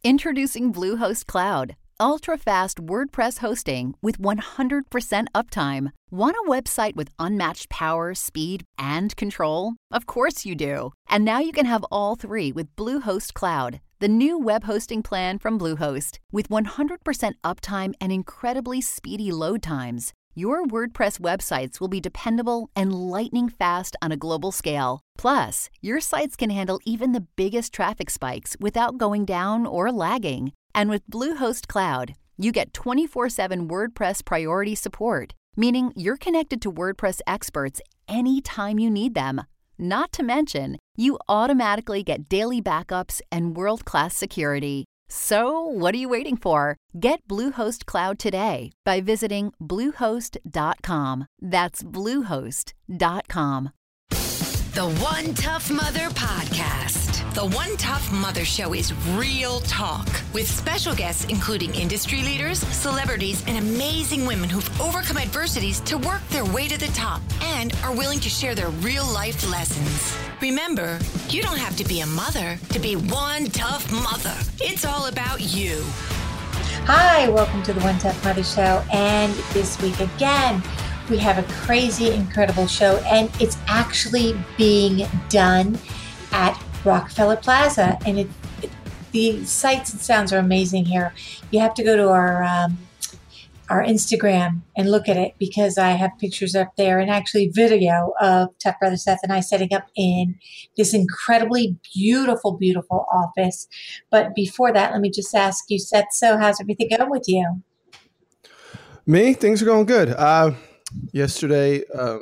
Introducing Bluehost Cloud, ultra-fast WordPress hosting with 100% uptime. Want a website with unmatched power, speed, and control? Of course you do. And now you can have all three with Bluehost Cloud, the new web hosting plan from Bluehost. With 100% uptime and incredibly speedy load times, your WordPress websites will be dependable and lightning fast on a global scale. Plus, your sites can handle even the biggest traffic spikes without going down or lagging. And with Bluehost Cloud, you get 24/7 WordPress priority support, meaning you're connected to WordPress experts anytime you need them. Not to mention, you automatically get daily backups and world-class security. So, what are you waiting for? Get Bluehost Cloud today by visiting Bluehost.com. That's Bluehost.com. The One Tough Mother Podcast. The One Tough Mother Show is real talk with special guests including industry leaders, celebrities, and amazing women who've overcome adversities to work their way to the top and are willing to share their real life lessons. Remember, you don't have to be a mother to be one tough mother. It's all about you. Hi, welcome to the One Tough Mother Show. And this week again, we have a crazy, incredible show, and it's actually being done at Rockefeller Plaza. And the sights and sounds are amazing here. You have to go to our Instagram and look at it because I have pictures up there and actually video of Tough Brother Seth and I setting up in this incredibly beautiful, beautiful office. But before that, let me just ask you, Seth, so how's everything going with you? Me? Things are going good. Yesterday,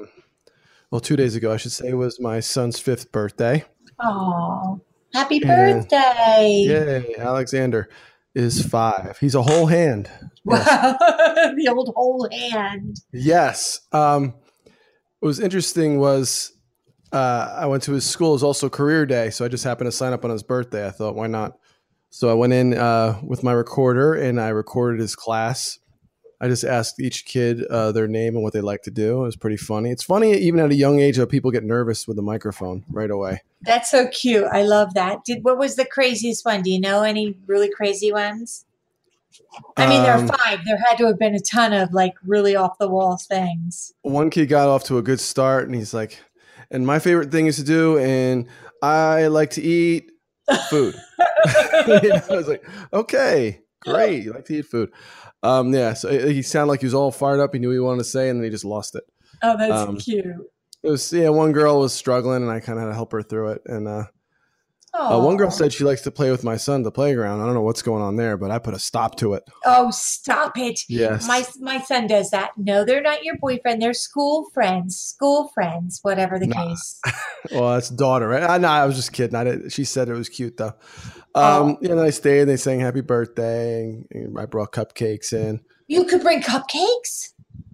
2 days ago, I should say, was my son's 5th birthday. Oh, happy birthday. Yay, Alexander is 5. He's a whole hand. Wow, the old whole hand. Yes. What was interesting was I went to his school. It was also career day, so I just happened to sign up on his birthday. I thought, why not? So I went in with my recorder, and I recorded his class. I just asked each kid their name and what they like to do. It was pretty funny. It's funny, even at a young age, how people get nervous with the microphone right away. That's so cute. I love that. What was the craziest one? Do you know any really crazy ones? I mean, there are 5. There had to have been a ton of like really off the wall things. One kid got off to a good start, and he's like, and my favorite thing is to do, and I like to eat food. I was like, okay, great. You like to eat food. So he sounded like he was all fired up. He knew what he wanted to say, and then he just lost it. Oh, that's cute. It was, one girl was struggling, and I kind of had to help her through it. And one girl said she likes to play with my son at the playground. I don't know what's going on there, but I put a stop to it. Oh, stop it. Yes. My son does that. No, they're not your boyfriend. They're school friends, whatever the case. Well, that's daughter, right? No, I was just kidding. She said it was cute, though. And I stayed, and they sang happy birthday, and I brought cupcakes in. You could bring cupcakes?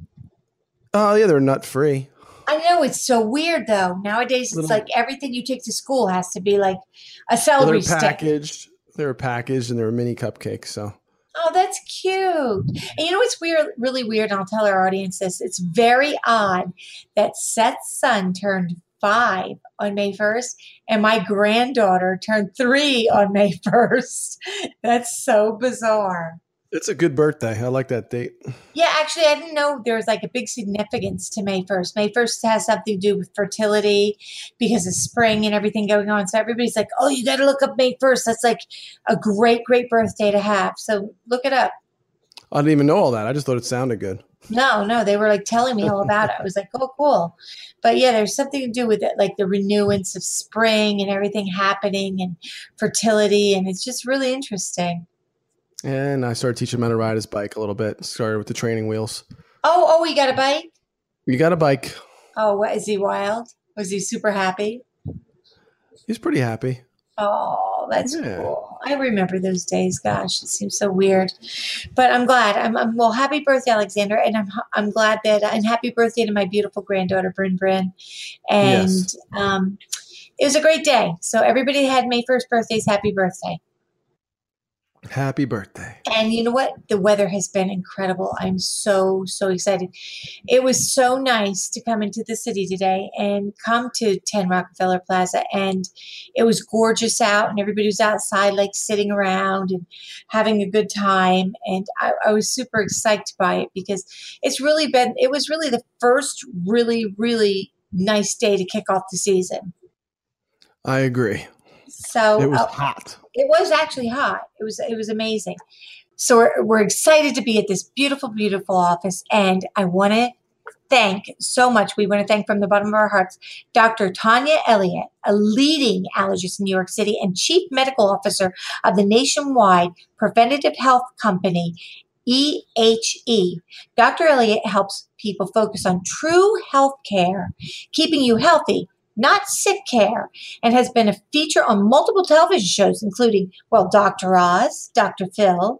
Oh, yeah, they're nut-free. I know, it's so weird, though. Nowadays, it's like everything you take to school has to be like a celery stick. They were packaged, and they were mini cupcakes, so. Oh, that's cute. And you know what's weird, really weird, and I'll tell our audience this. It's very odd that Seth's son turned 5 on May 1st, and my granddaughter turned 3 on May 1st. That's so bizarre. It's a good birthday. I like that date. Yeah, actually, I didn't know there was like a big significance to May 1st. May 1st has something to do with fertility because of spring and everything going on. So everybody's like, oh, you got to look up May 1st. That's like a great, great birthday to have. So look it up. I didn't even know all that. I just thought it sounded good. No, they were like telling me all about it. I was like, oh, cool. But yeah, there's something to do with it, like the renewance of spring and everything happening and fertility. And it's just really interesting. And I started teaching him how to ride his bike a little bit. Started with the training wheels. Oh, you got a bike? You got a bike. Oh, what, is he wild? Was he super happy? He's pretty happy. Oh, that's cool. I remember those days. Gosh, it seems so weird. But I'm glad. Well, happy birthday, Alexander. And I'm glad that, and happy birthday to my beautiful granddaughter, Bryn. And yes. It was a great day. So everybody had May 1st birthdays. Happy birthday. Happy birthday. And you know what? The weather has been incredible. I'm so, so excited. It was so nice to come into the city today and come to 10 Rockefeller Plaza. And it was gorgeous out and everybody was outside, like sitting around and having a good time. And I was super excited by it because it was really the first really, really nice day to kick off the season. I agree. So it was hot. It was actually hot. It was amazing. So we're excited to be at this beautiful, beautiful office. And I want to thank so much. We want to thank from the bottom of our hearts, Dr. Tanya Elliott, a leading allergist in New York City and Chief Medical Officer of the nationwide preventative health company, EHE. Dr. Elliott helps people focus on true health care, keeping you healthy, not sick care, and has been a feature on multiple television shows, including, Dr. Oz, Dr. Phil,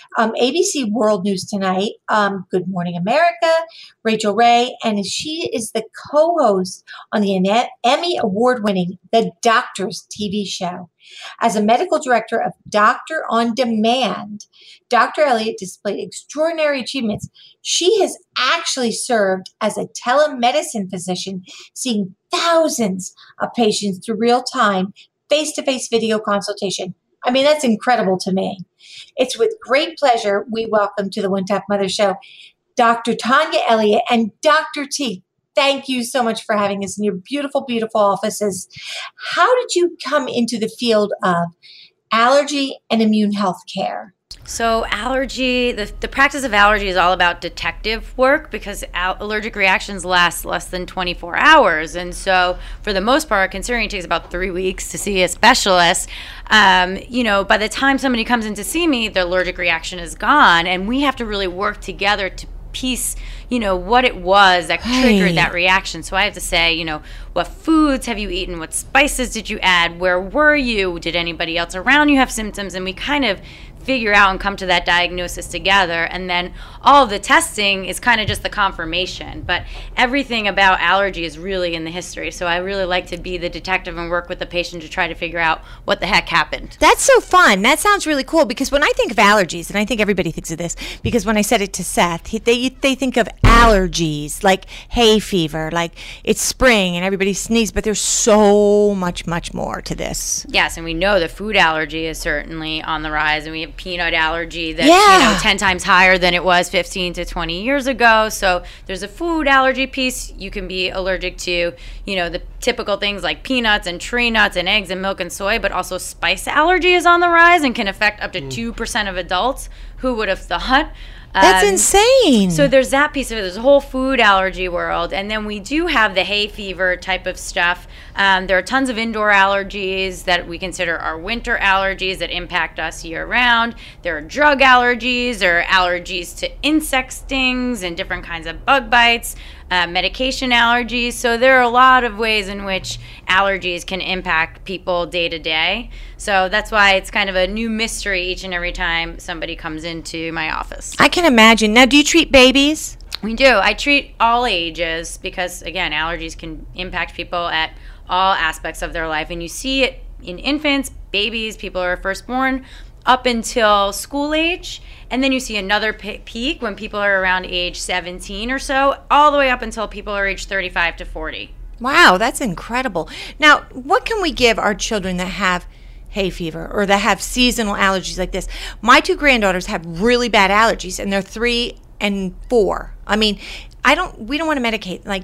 ABC World News Tonight, Good Morning America, Rachel Ray, and she is the co-host on the Emmy Award-winning The Doctors TV show. As a medical director of Doctor on Demand, Dr. Elliott displayed extraordinary achievements. She has actually served as a telemedicine physician, seeing thousands of patients through real-time, face-to-face video consultation. I mean, that's incredible to me. It's with great pleasure we welcome to the One Tough Mother Show, Dr. Tanya Elliott and Dr. T. Thank you so much for having us in your beautiful, beautiful offices. How did you come into the field of allergy and immune health care? So allergy, the practice of allergy is all about detective work because allergic reactions last less than 24 hours. And so for the most part, considering it takes about 3 weeks to see a specialist, by the time somebody comes in to see me, the allergic reaction is gone. And we have to really work together to piece, what it was that triggered that reaction. So I have to say, what foods have you eaten? What spices did you add? Where were you? Did anybody else around you have symptoms? And we kind of figure out and come to that diagnosis together. And then all of the testing is kind of just the confirmation. But everything about allergy is really in the history. So I really like to be the detective and work with the patient to try to figure out what the heck happened. That's so fun. That sounds really cool because when I think of allergies, and I think everybody thinks of this, because when I said it to Seth, they think of allergies, like hay fever, like it's spring and everybody sneezes, but there's so much, much more to this. Yes, and we know the food allergy is certainly on the rise, and we have peanut allergy that's 10 times higher than it was 15 to 20 years ago. So there's a food allergy piece. You can be allergic to, the typical things like peanuts and tree nuts and eggs and milk and soy, but also spice allergy is on the rise and can affect up to 2% of adults. Who would have thought? That's insane. So there's that piece of it. There's a whole food allergy world. And then we do have the hay fever type of stuff. There are tons of indoor allergies that we consider our winter allergies that impact us year round. There are drug allergies. There are allergies to insect stings and different kinds of bug bites. Medication allergies. So there are a lot of ways in which allergies can impact people day to day. So that's why it's kind of a new mystery each and every time somebody comes into my office. I can imagine. Now, do you treat babies? We do. I treat all ages because, again, allergies can impact people at all aspects of their life. And you see it in infants, babies, people who are firstborn, up until school age. And then you see another peak when people are around age 17 or so, all the way up until people are age 35 to 40. Wow, that's incredible. Now, what can we give our children that have hay fever or that have seasonal allergies like this? My 2 granddaughters have really bad allergies, and they're 3 and 4. I mean, we don't want to medicate. Like,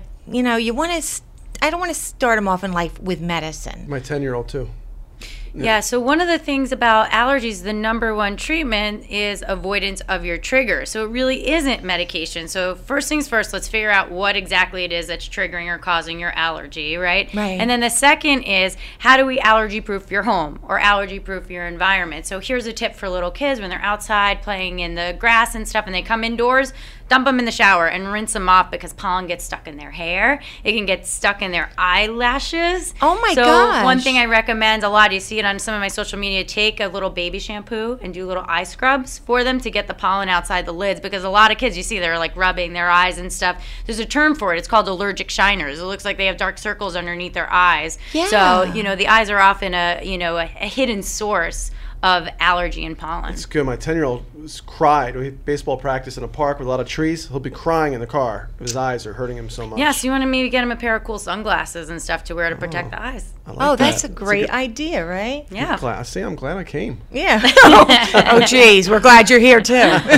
I don't want to start them off in life with medicine. My 10-year-old too. Yeah, so one of the things about allergies, the number one treatment is avoidance of your trigger. So it really isn't medication. So first things first, let's figure out what exactly it is that's triggering or causing your allergy, right? Right. And then the second is, how do we allergy-proof your home or allergy-proof your environment? So here's a tip for little kids when they're outside playing in the grass and stuff and they come indoors, dump them in the shower and rinse them off because pollen gets stuck in their hair. It can get stuck in their eyelashes. Oh my gosh. So one thing I recommend a lot, you see it on some of my social media, take a little baby shampoo and do little eye scrubs for them to get the pollen outside the lids, because a lot of kids, you see, they're like rubbing their eyes and stuff. There's a term for it. It's called allergic shiners. It looks like they have dark circles underneath their eyes. Yeah. So, the eyes are often a hidden source of allergy and pollen. It's good. My 10-year-old cried. We had baseball practice in a park with a lot of trees. He'll be crying in the car. His eyes are hurting him so much. Yeah, so you want to maybe get him a pair of cool sunglasses and stuff to wear to protect the eyes. I like that's that. a great idea, right? Yeah. I'm glad I came. Yeah. Oh, geez. We're glad you're here, too.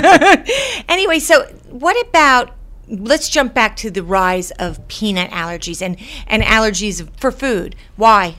Anyway, so what about, let's jump back to the rise of peanut allergies and allergies for food. Why?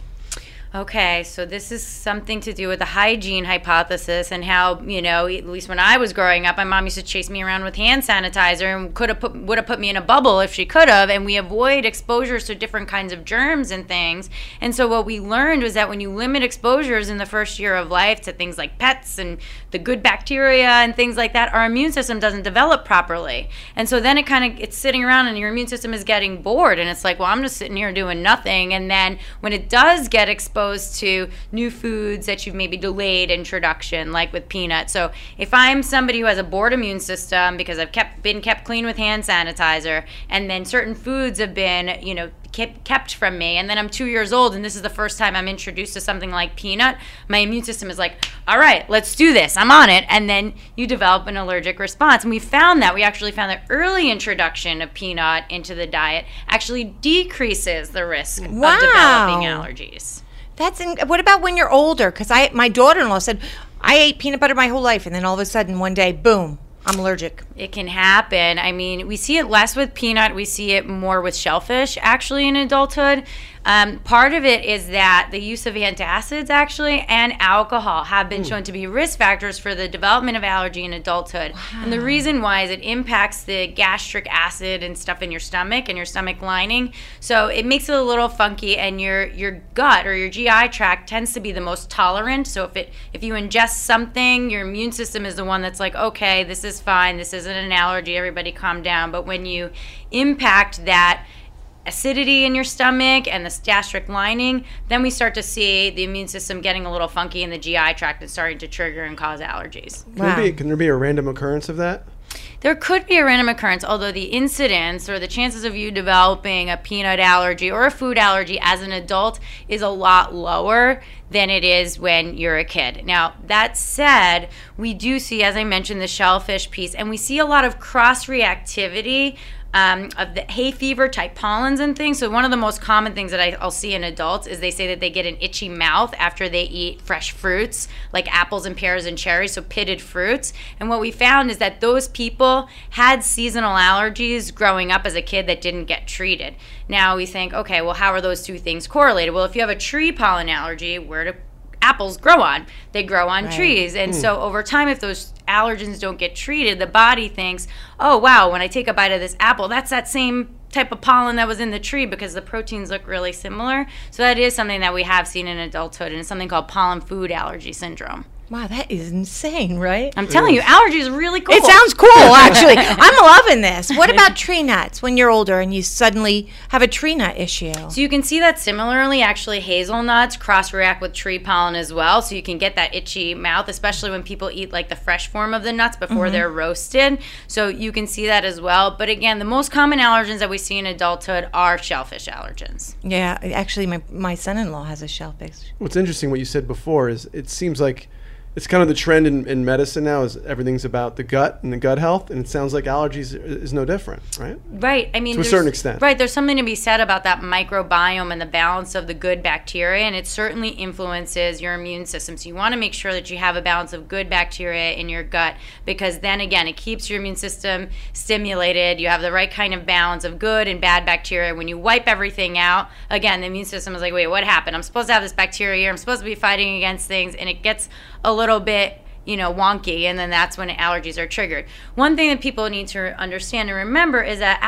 Okay, so this is something to do with the hygiene hypothesis and how, at least when I was growing up, my mom used to chase me around with hand sanitizer and would have put me in a bubble if she could have, and we avoid exposures to different kinds of germs and things. And so what we learned was that when you limit exposures in the first year of life to things like pets and the good bacteria and things like that, our immune system doesn't develop properly. And so then it's sitting around and your immune system is getting bored, and it's like, well, I'm just sitting here doing nothing. And then when it does get exposed to new foods that you've maybe delayed introduction, like with peanuts. So if I'm somebody who has a bored immune system because I've been kept clean with hand sanitizer, and then certain foods have been, kept from me, and then I'm 2 years old and this is the first time I'm introduced to something like peanut, my immune system is like, all right, let's do this, I'm on it, and then you develop an allergic response. And we actually found that early introduction of peanut into the diet actually decreases the risk of developing allergies. What about when you're older? Because my daughter-in-law said, I ate peanut butter my whole life, and then all of a sudden one day, boom, I'm allergic. It can happen. I mean, we see it less with peanut. We see it more with shellfish, actually, in adulthood. Part of it is that the use of antacids, actually, and alcohol have been shown to be risk factors for the development of allergy in adulthood. Wow. And the reason why is it impacts the gastric acid and stuff in your stomach and your stomach lining. So it makes it a little funky, and your gut or your GI tract tends to be the most tolerant. So if you ingest something, your immune system is the one that's like, okay, this is fine, this isn't an allergy, everybody calm down. But when you impact that acidity in your stomach and the gastric lining, then we start to see the immune system getting a little funky in the GI tract and starting to trigger and cause allergies. Can there be a random occurrence of that? There could be a random occurrence, although the incidence or the chances of you developing a peanut allergy or a food allergy as an adult is a lot lower than it is when you're a kid. Now, that said, we do see, as I mentioned, the shellfish piece, and we see a lot of cross-reactivity of the hay fever type pollens and things. So one of the most common things that I'll see in adults is they say that they get an itchy mouth after they eat fresh fruits like apples and pears and cherries, so pitted fruits. And what we found is that those people had seasonal allergies growing up as a kid that didn't get treated. Now we think, okay, well, how are those two things correlated? Well, if you have a tree pollen allergy, where do apples grow on? They grow on trees. And so over time, if those allergens don't get treated, the body thinks, oh, wow, when I take a bite of this apple, that's that same type of pollen that was in the tree because the proteins look really similar. So that is something that we have seen in adulthood, and it's something called pollen food allergy syndrome. Wow, that is insane, right? I'm telling you, allergy is really cool. It sounds cool, actually. I'm loving this. What about tree nuts when you're older and you suddenly have a tree nut issue? So you can see that similarly, actually, hazelnuts cross-react with tree pollen as well. So you can get that itchy mouth, especially when people eat like the fresh form of the nuts before they're roasted. So you can see that as well. But again, the most common allergens that we see in adulthood are shellfish allergens. Yeah, actually, my son-in-law has a shellfish. What's interesting, what you said before, is it seems like it's kind of the trend in medicine now is everything's about the gut and the gut health, and it sounds like allergies is no different, right? Right. I mean, to a certain extent. Right. There's something to be said about that microbiome and the balance of the good bacteria, and it certainly influences your immune system. So you want to make sure that you have a balance of good bacteria in your gut, because then again, it keeps your immune system stimulated. You have the right kind of balance of good and bad bacteria. When you wipe everything out, again, the immune system is like, wait, what happened? I'm supposed to have this bacteria here. I'm supposed to be fighting against things, and it gets a little bit, wonky, and then that's when allergies are triggered. One thing that people need to understand and remember is that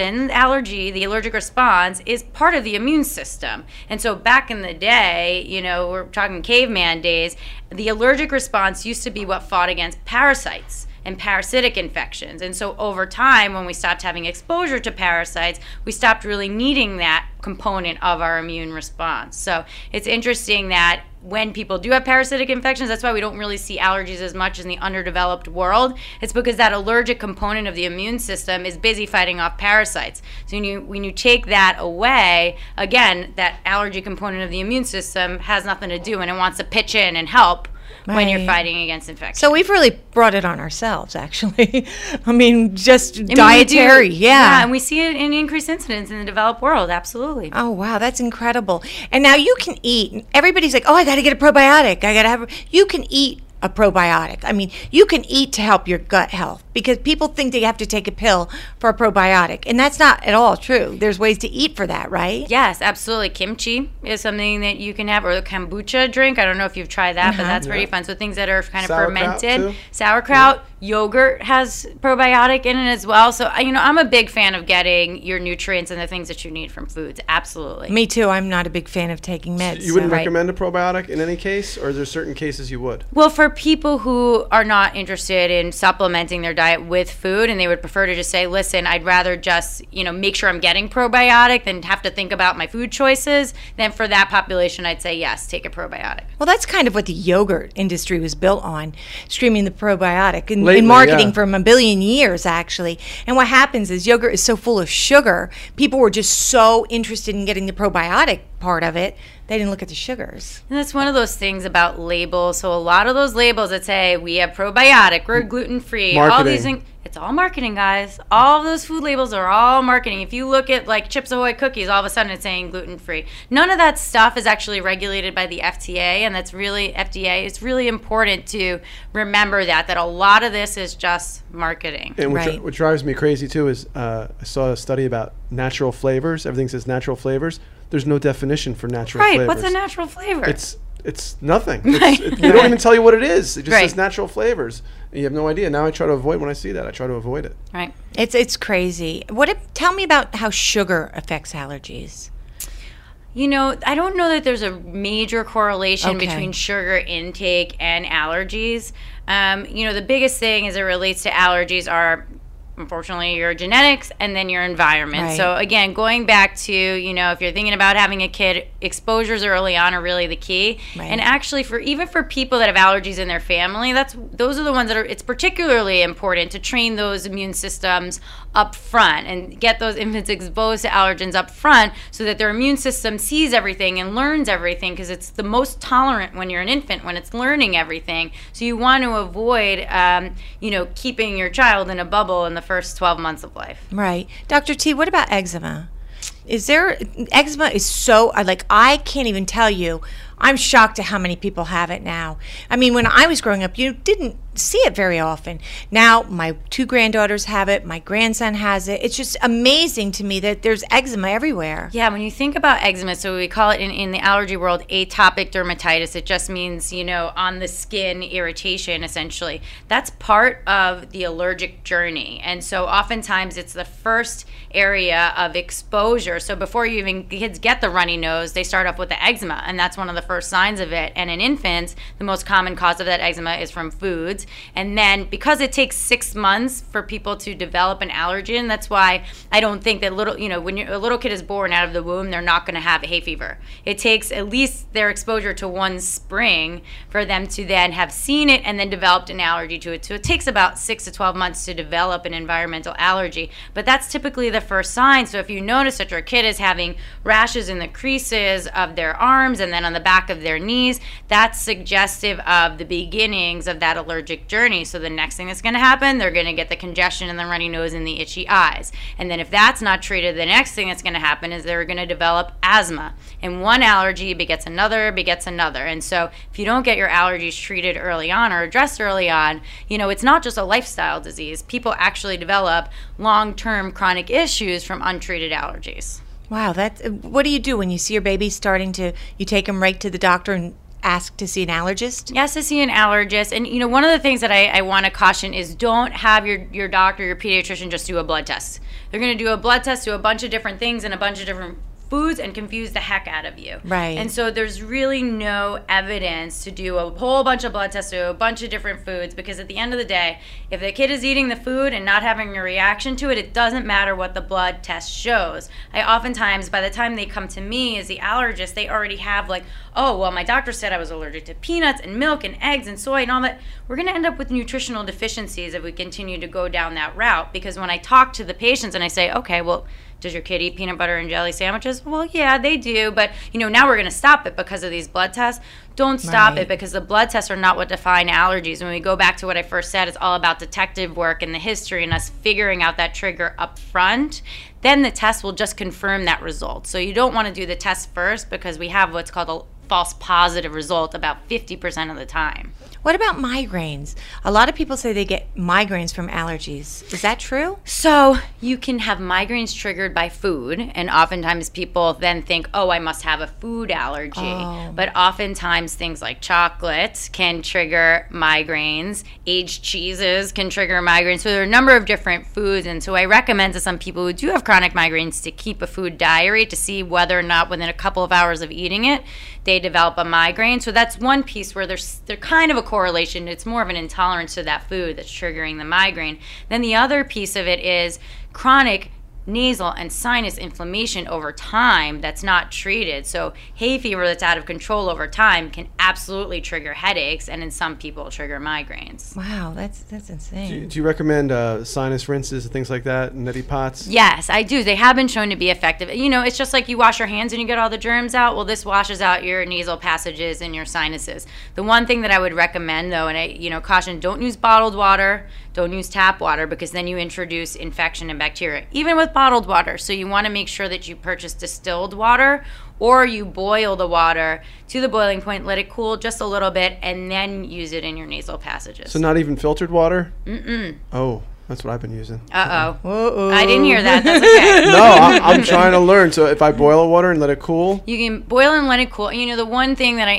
the allergic response, is part of the immune system. And so back in the day, we're talking caveman days, the allergic response used to be what fought against parasites and parasitic infections. And so over time, when we stopped having exposure to parasites, we stopped really needing that component of our immune response. So it's interesting that when people do have parasitic infections, that's why we don't really see allergies as much in the underdeveloped world. It's because that allergic component of the immune system is busy fighting off parasites. So when you take that away, again, that allergy component of the immune system has nothing to do, and it wants to pitch in and help. when you're Right. fighting against infection. So we've really brought it on ourselves, actually. I mean, just I mean, we dietary, do- yeah. and we see it in increased incidence in the developed world, absolutely. Oh, wow, that's incredible. And now you can eat. Everybody's like, oh, I got to get a probiotic. I got to have, you can eat a probiotic. I mean, you can eat to help your gut health because people think they have to take a pill for a probiotic. And that's not at all true. There's ways to eat for that, right? Yes, absolutely. Kimchi is something that you can have, or the kombucha drink. I don't know if you've tried that, but that's pretty fun. So things that are kind of Sauerkraut, fermented. too. Sauerkraut, yogurt has probiotic in it as well. So, I'm a big fan of getting your nutrients and the things that you need from foods. Absolutely. Me too. I'm not a big fan of taking meds. You wouldn't so- recommend a probiotic in any case, or is there certain cases you would? Well, for people who are not interested in supplementing their diet with food and they would prefer to just say, listen, I'd rather just, make sure I'm getting probiotic than have to think about my food choices, then for that population, I'd say, yes, take a probiotic. Well, that's kind of what the yogurt industry was built on, streaming the probiotic in Lately, marketing yeah. for a billion years, actually. And what happens is yogurt is so full of sugar, people were just so interested in getting the probiotic part of it, they didn't look at the sugars. And that's one of those things about labels. So a lot of those labels that say we have probiotic, we're gluten-free, all Marketing. these things, it's all marketing, guys. All of those food labels are all marketing. If you look at like Chips Ahoy cookies, all of a sudden it's saying gluten-free. None of that stuff is actually regulated by the FDA, and that's really FDA. It's really important to remember that a lot of this is just marketing. And Right. what drives me crazy too is I saw a study about natural flavors. Everything says natural flavors. There's no definition for natural Right, flavors. what's a natural flavor? It's nothing. Right. They don't even tell you what it is. It just Right. says natural flavors. And you have no idea. Now I try to avoid when I see that. I try to avoid it. right. It's crazy. Tell me about how sugar affects allergies. I don't know that there's a major correlation Okay. between sugar intake and allergies. The biggest thing as it relates to allergies are, unfortunately, your genetics and then your environment. Right. So again, going back to, if you're thinking about having a kid, exposures early on are really the key. Right. And actually even for people that have allergies in their family, those are the ones it's particularly important to train those immune systems up front and get those infants exposed to allergens up front so that their immune system sees everything and learns everything, because it's the most tolerant when you're an infant, when it's learning everything. So you want to avoid, keeping your child in a bubble in the first 12 months of life. Right. Dr. T, what about eczema? Eczema is so, I can't even tell you. I'm shocked at how many people have it now. I mean, when I was growing up, you didn't see it very often. Now, my 2 granddaughters have it. My grandson has it. It's just amazing to me that there's eczema everywhere. Yeah, when you think about eczema, so we call it in the allergy world atopic dermatitis. It just means, on the skin irritation, essentially. That's part of the allergic journey. And so oftentimes it's the first area of exposure. So before kids get the runny nose, they start off with the eczema, and that's one of the first signs of it. And in infants, the most common cause of that eczema is from foods. And then because it takes 6 months for people to develop an allergen, that's why I don't think that when a little kid is born out of the womb, they're not going to have hay fever. It takes at least their exposure to one spring for them to then have seen it and then developed an allergy to it. So it takes about 6 to 12 months to develop an environmental allergy. But that's typically the first sign. So if you notice that your kid is having rashes in the creases of their arms and then on the back of their knees, that's suggestive of the beginnings of that allergic journey. So the next thing that's going to happen, they're going to get the congestion and the runny nose and the itchy eyes. And then if that's not treated, the next thing that's going to happen is they're going to develop asthma. And one allergy begets another. And so if you don't get your allergies treated early on or addressed early on, it's not just a lifestyle disease. People actually develop long-term chronic issues from untreated allergies. Wow, what do you do when you see your baby you take them right to the doctor and ask to see an allergist? Yes, to see an allergist. And, one of the things that I want to caution is don't have your doctor, your pediatrician just do a blood test. They're going to do a blood test, do a bunch of different things and a bunch of different foods and confuse the heck out of you. Right. And so there's really no evidence to do a whole bunch of blood tests to a bunch of different foods, because at the end of the day, if the kid is eating the food and not having a reaction to it, it doesn't matter what the blood test shows. I oftentimes, by the time they come to me as the allergist, they already have my doctor said I was allergic to peanuts and milk and eggs and soy and all that. We're going to end up with nutritional deficiencies if we continue to go down that route, because when I talk to the patients and I say, okay, well, does your kid eat peanut butter and jelly sandwiches? Well, yeah, they do. But, now we're going to stop it because of these blood tests. Don't stop it, because the blood tests are not what define allergies. When we go back to what I first said, it's all about detective work and the history and us figuring out that trigger up front. Then the test will just confirm that result. So you don't want to do the test first, because we have what's called a false positive result about 50% of the time. What about migraines? A lot of people say they get migraines from allergies. Is that true? So you can have migraines triggered by food, and oftentimes people then think, oh, I must have a food allergy. Oh. But oftentimes things like chocolate can trigger migraines. Aged cheeses can trigger migraines. So there are a number of different foods, and so I recommend to some people who do have chronic migraines to keep a food diary to see whether or not within a couple of hours of eating it, they develop a migraine. So that's one piece where there's kind of a correlation. It's more of an intolerance to that food that's triggering the migraine. Then the other piece of it is chronic nasal and sinus inflammation over time that's not treated. So hay fever that's out of control over time can absolutely trigger headaches, and in some people trigger migraines. Wow, that's insane. Do you recommend sinus rinses and things like that, neti pots? Yes, I do. They have been shown to be effective. It's just like you wash your hands and you get all the germs out. Well, this washes out your nasal passages and your sinuses. The one thing that I would recommend, though, and I caution, don't use bottled water, don't use tap water, because then you introduce infection and bacteria, even with bottled water. So you want to make sure that you purchase distilled water, or you boil the water to the boiling point, let it cool just a little bit, and then use it in your nasal passages. So not even filtered water? Mm-mm. Oh, that's what I've been using. Uh-oh. I didn't hear that. That's okay. No, I'm trying to learn. So if I boil water and let it cool? You can boil and let it cool. The one thing that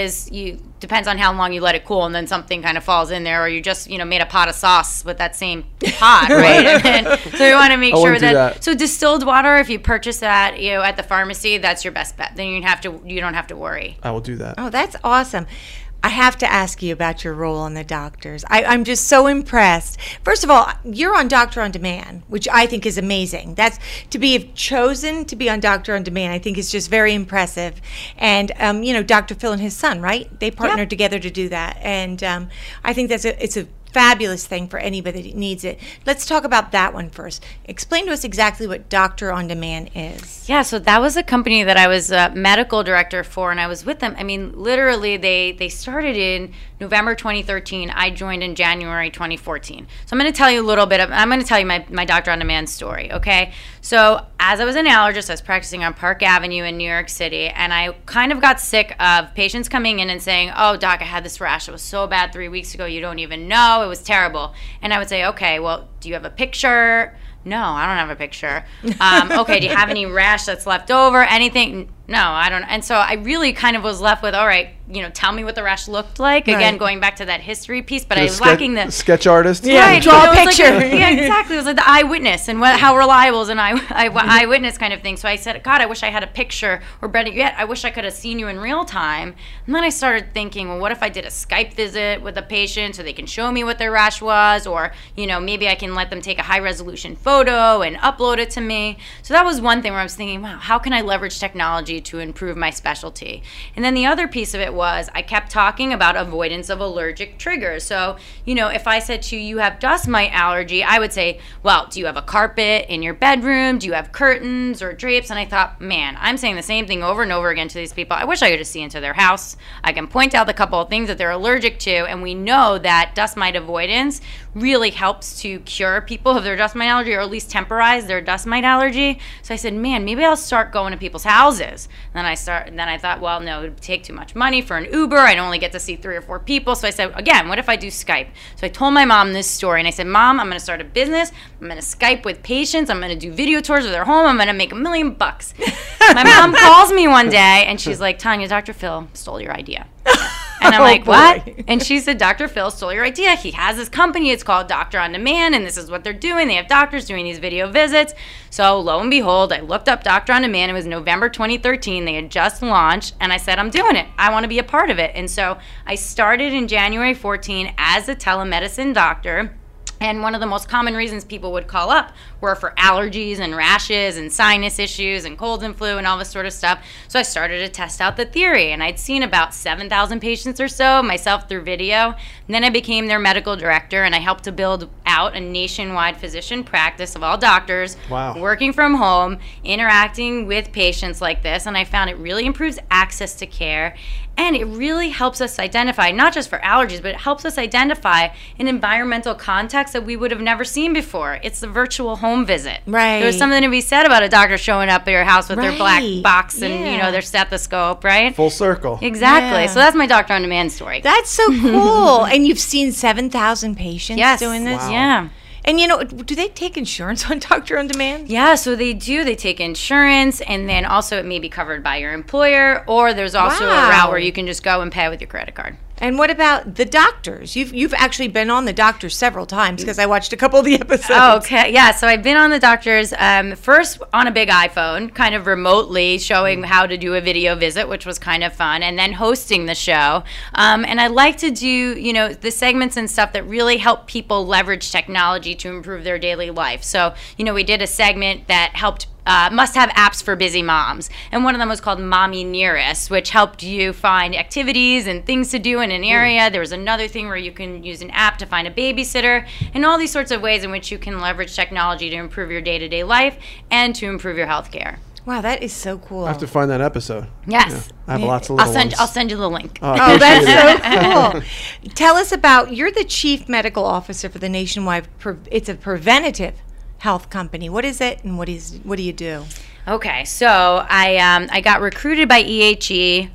depends on how long you let it cool, and then something kind of falls in there, or you just, made a pot of sauce with that same pot, right? So you want to make sure that. So distilled water, if you purchase that, at the pharmacy, that's your best bet. Then you don't have to worry. I will do that. Oh, that's awesome. I have to ask you about your role on the doctors. I'm just so impressed. First of all, you're on Doctor on Demand, which I think is amazing. That's to be chosen to be on Doctor on Demand, I think is just very impressive. And Dr. Phil and his son, right? They partnered together to do that, and I think it's a fabulous thing for anybody that needs it. Let's talk about that one first. Explain to us exactly what Doctor on Demand is. Yeah, so that was a company that I was a medical director for, and I was with them. I mean, literally, they started in November 2013. I joined in January 2014. So I'm going to tell you a little bit I'm going to tell you my Doctor on Demand story, okay? So as I was an allergist, I was practicing on Park Avenue in New York City, and I kind of got sick of patients coming in and saying, oh, doc, I had this rash. It was so bad 3 weeks ago, you don't even know. It was terrible. And I would say, okay, well, do you have a picture? No, I don't have a picture. Okay, do you have any rash that's left over? Anything? No, I don't. And so I really kind of was left with, all right, tell me what the rash looked like. Right. Again, going back to that history piece, but I was lacking the sketch artist. Yeah, right, draw a picture. Yeah, exactly. It was like the eyewitness and how reliable is an eyewitness kind of thing. So I said, God, I wish I had a picture, or better yet, I wish I could have seen you in real time. And then I started thinking, well, what if I did a Skype visit with a patient so they can show me what their rash was, or maybe I can let them take a high resolution photo and upload it to me. So that was one thing where I was thinking, wow, how can I leverage technology to improve my specialty? And then the other piece of it was I kept talking about avoidance of allergic triggers. So, if I said to you, you have dust mite allergy, I would say, well, do you have a carpet in your bedroom? Do you have curtains or drapes? And I thought, man, I'm saying the same thing over and over again to these people. I wish I could just see into their house. I can point out the couple of things that they're allergic to, and we know that dust mite avoidance really helps to cure people of their dust mite allergy, or at least temporize their dust mite allergy. So I said, man, maybe I'll start going to people's houses. Then I thought, well, no, it would take too much money for an Uber. I'd only get to see 3 or 4 people. So I said, again, what if I do Skype? So I told my mom this story, and I said, Mom, I'm going to start a business. I'm going to Skype with patients. I'm going to do video tours of their home. I'm going to make $1 million. My mom calls me one day, and she's like, Tanya, Dr. Phil stole your idea. And I'm like, what? And she said, Dr. Phil stole your idea. He has this company. It's called Doctor on Demand, and this is what they're doing. They have doctors doing these video visits. So lo and behold, I looked up Doctor on Demand. It was November 2013. They had just launched, and I said, I'm doing it. I want to be a part of it. And so I started in January 14 as a telemedicine doctor. And one of the most common reasons people would call up were for allergies and rashes and sinus issues and colds and flu and all this sort of stuff. So I started to test out the theory, and I'd seen about 7,000 patients or so myself through video. And then I became their medical director, and I helped to build out out a nationwide physician practice of all doctors Wow. working from home, interacting with patients like this, and I found it really improves access to care, and it really helps us identify, not just for allergies, but it helps us identify an environmental context that we would have never seen before. It's the virtual home visit. Right. There's something to be said about a doctor showing up at your house with their black Right. box and, Yeah. their stethoscope, right? Full circle. Exactly. Yeah. So that's my Doctor on Demand story. That's so cool. And you've seen 7,000 patients Yes. doing this? Wow. Yeah. And do they take insurance on Doctor on Demand? Yeah, so they do. They take insurance, and then also it may be covered by your employer, or there's also a Wow. route where you can just go and pay with your credit card. And what about the doctors? You've actually been on the doctors several times because I watched a couple of the episodes. Oh, okay. Yeah, so I've been on the doctors first on a big iPhone, kind of remotely showing how to do a video visit, which was kind of fun, and then hosting the show. And I like to do, the segments and stuff that really help people leverage technology to improve their daily life. So, we did a segment that helped must-have apps for busy moms. And one of them was called Mommy Nearest, which helped you find activities and things to do in an area. There was another thing where you can use an app to find a babysitter, and all these sorts of ways in which you can leverage technology to improve your day-to-day life and to improve your health care. Wow, that is so cool. I have to find that episode. Yes. I have lots of little ones. I'll send you the link. Oh, appreciate it. that's so cool. Tell us about, you're the chief medical officer for the nationwide, it's a preventative health company. What is it, and what do you do? Okay, so I got recruited by EHE.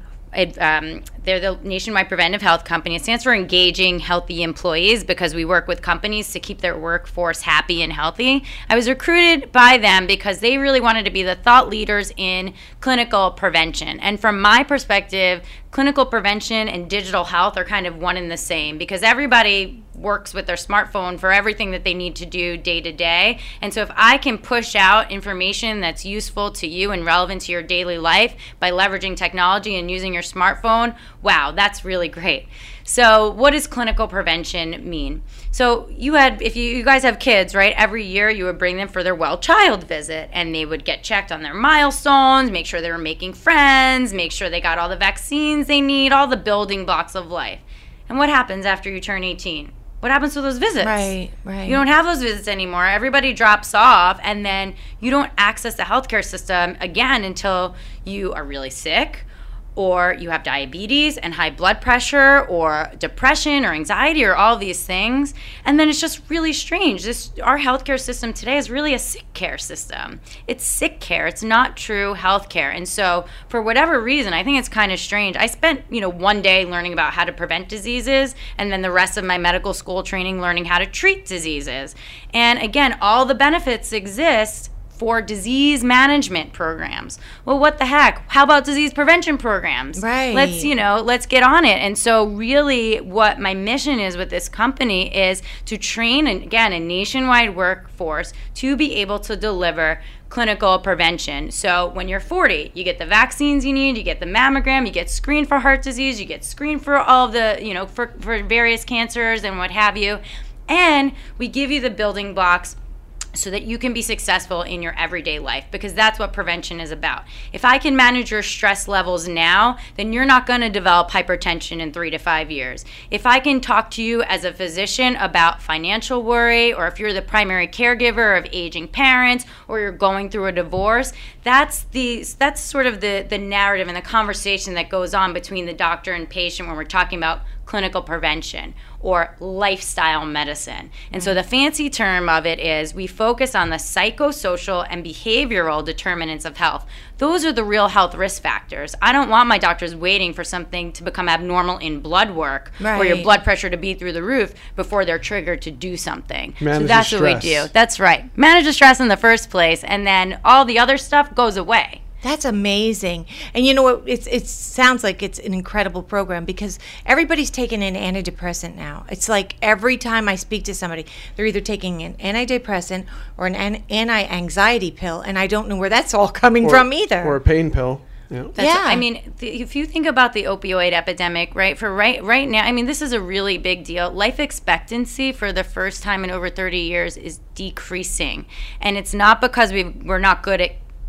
They're the nationwide preventive health company. It stands for Engaging Healthy Employees, because we work with companies to keep their workforce happy and healthy. I was recruited by them because they really wanted to be the thought leaders in clinical prevention. And from my perspective, clinical prevention and digital health are kind of one and the same, because everybody works with their smartphone for everything that they need to do day to day. And so if I can push out information that's useful to you and relevant to your daily life by leveraging technology and using your smartphone, wow, that's really great. So what does clinical prevention mean? So if you guys have kids, right, every year you would bring them for their well child visit, and they would get checked on their milestones, make sure they were making friends, make sure they got all the vaccines they need, all the building blocks of life. And what happens after you turn 18? What happens to those visits? Right. You don't have those visits anymore. Everybody drops off, and then you don't access the healthcare system again until you are really sick, or you have diabetes and high blood pressure, or depression or anxiety, or all these things. And then it's just really strange. Our healthcare system today is really a sick care system. It's sick care. It's not true healthcare. And so for whatever reason, I think it's kind of strange. I spent, one day learning about how to prevent diseases, and then the rest of my medical school training learning how to treat diseases. And again, all the benefits exist for disease management programs. Well, what the heck? How about disease prevention programs? Right. Let's get on it. And so really what my mission is with this company is to train, again, a nationwide workforce to be able to deliver clinical prevention. So when you're 40, you get the vaccines you need, you get the mammogram, you get screened for heart disease, you get screened for all of the, for various cancers and what have you. And we give you the building blocks so that you can be successful in your everyday life, because that's what prevention is about. If I can manage your stress levels now, then you're not going to develop hypertension in 3 to 5 years. If I can talk to you as a physician about financial worry, or if you're the primary caregiver of aging parents, or you're going through a divorce, that's sort of the narrative and the conversation that goes on between the doctor and patient when we're talking about clinical prevention or lifestyle medicine. And so the fancy term of it is we focus on the psychosocial and behavioral determinants of health. Those are the real health risk factors. I don't want my doctors waiting for something to become abnormal in blood work, or your blood pressure to be through the roof before they're triggered to do something. Manage so that's the what we stress. do. That's right. Manage the stress in the first place, and then all the other stuff goes away. That's amazing. And you know what? It sounds like it's an incredible program, because everybody's taking an antidepressant now. It's like every time I speak to somebody, they're either taking an antidepressant or an anti-anxiety pill, and I don't know where that's all coming from either. Or a pain pill. Yeah. I mean, if you think about the opioid epidemic, right? For right now, I mean, this is a really big deal. Life expectancy for the first time in over 30 years is decreasing, and it's not because we're not good at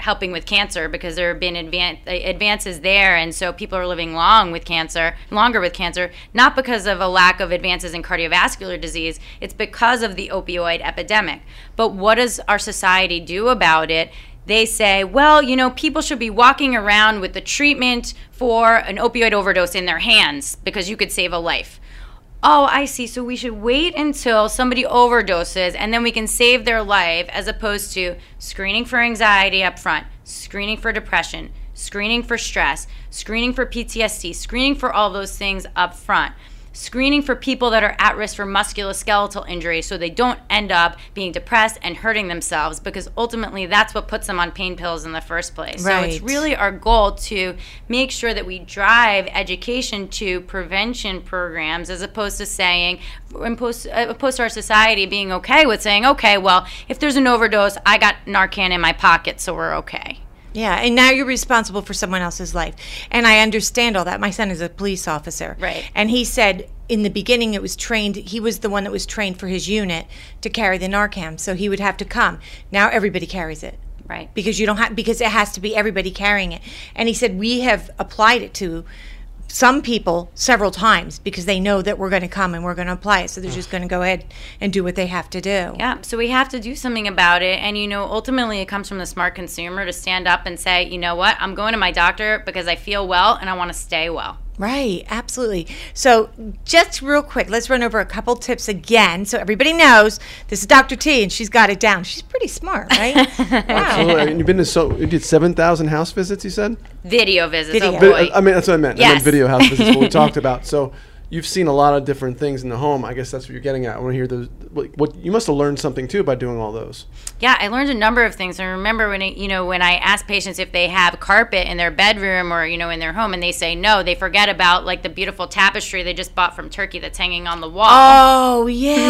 helping with cancer because there have been advances there, and so people are living longer with cancer, not because of a lack of advances in cardiovascular disease. It's because of the opioid epidemic. But what does our society do about it? They say, well, people should be walking around with the treatment for an opioid overdose in their hands because you could save a life. Oh, I see. So we should wait until somebody overdoses and then we can save their life, as opposed to screening for anxiety up front, screening for depression, screening for stress, screening for PTSD, screening for all those things up front. Screening for people that are at risk for musculoskeletal injury so they don't end up being depressed and hurting themselves, because ultimately that's what puts them on pain pills in the first place. Right. So it's really our goal to make sure that we drive education to prevention programs, as opposed to opposed to our society being okay with saying, okay, well, if there's an overdose, I got Narcan in my pocket, so we're okay. Yeah, and now you're responsible for someone else's life. And I understand all that. My son is a police officer. Right. And he said in the beginning he was the one that was trained for his unit to carry the Narcan, so he would have to come. Now everybody carries it. Right. Because because it has to be everybody carrying it. And he said we have applied it to some people several times because they know that we're going to come and we're going to apply it. So they're just going to go ahead and do what they have to do. Yeah, so we have to do something about it. And, ultimately it comes from the smart consumer to stand up and say, you know what, I'm going to my doctor because I feel well and I want to stay well. Right, absolutely. So just real quick, let's run over a couple tips again so everybody knows this is Dr. T and she's got it down. She's pretty smart, right? Wow. Absolutely. And you did 7,000 house visits, you said? Video visits. Video. Oh boy. I mean, that's what I meant. Yes. I meant video house visits, what we talked about. So you've seen a lot of different things in the home. I guess that's what you're getting at. I want to hear those. What you must have learned something too by doing all those. Yeah, I learned a number of things. I remember when I ask patients if they have carpet in their bedroom or in their home, and they say no, they forget about the beautiful tapestry they just bought from Turkey that's hanging on the wall. Oh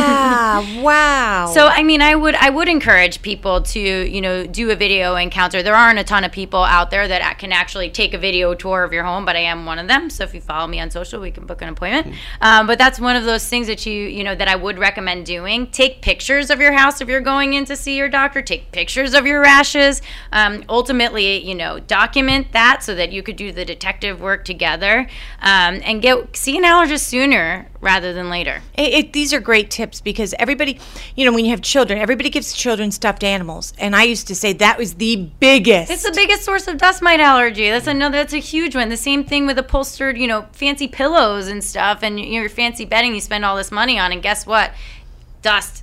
yeah, wow. So I would encourage people to do a video encounter. There aren't a ton of people out there that can actually take a video tour of your home, but I am one of them. So if you follow me on social, we can book an appointment. But that's one of those things that that I would recommend doing. Take pictures of your house if you're going in to see your doctor. Take pictures of your rashes. Ultimately, document that so that you could do the detective work together and see an allergist sooner rather than later. These are great tips because everybody, when you have children, everybody gives children stuffed animals. And I used to say that was the biggest. It's the biggest source of dust mite allergy. That's a huge one. The same thing with upholstered, fancy pillows and stuff, and your fancy bedding you spend all this money on, and guess what? Dust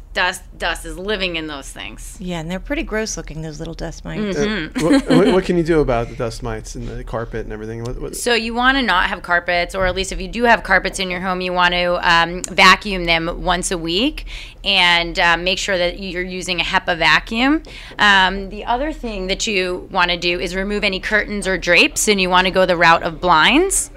is living in those things. Yeah, and they're pretty gross looking, those little dust mites. What can you do about the dust mites and the carpet and everything? So you want to not have carpets, or at least if you do have carpets in your home, you want to vacuum them once a week and make sure that you're using a HEPA vacuum. The other thing that you want to do is remove any curtains or drapes, and you want to go the route of blinds.